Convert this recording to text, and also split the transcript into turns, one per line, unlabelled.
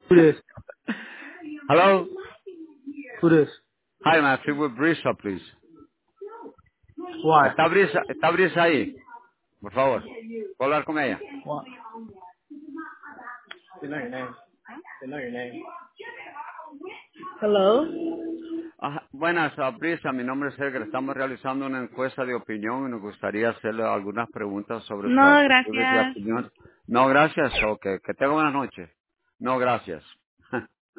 Who this?
Hello.
Who this?
Hi, man. Speak with Brisa, please.
Why?
Está Brisa ahí, por favor. ¿Puedo hablar con ella?
Why? They know your name. They know your name. Hello?
Buenas, Brisa. Mi nombre es Edgar. Estamos realizando una encuesta de opinión y nos gustaría hacerle algunas preguntas sobre sus
No,
actitudes y
gracias.
opiniones. No, gracias. Ok. Que tenga buenas noches. No, gracias.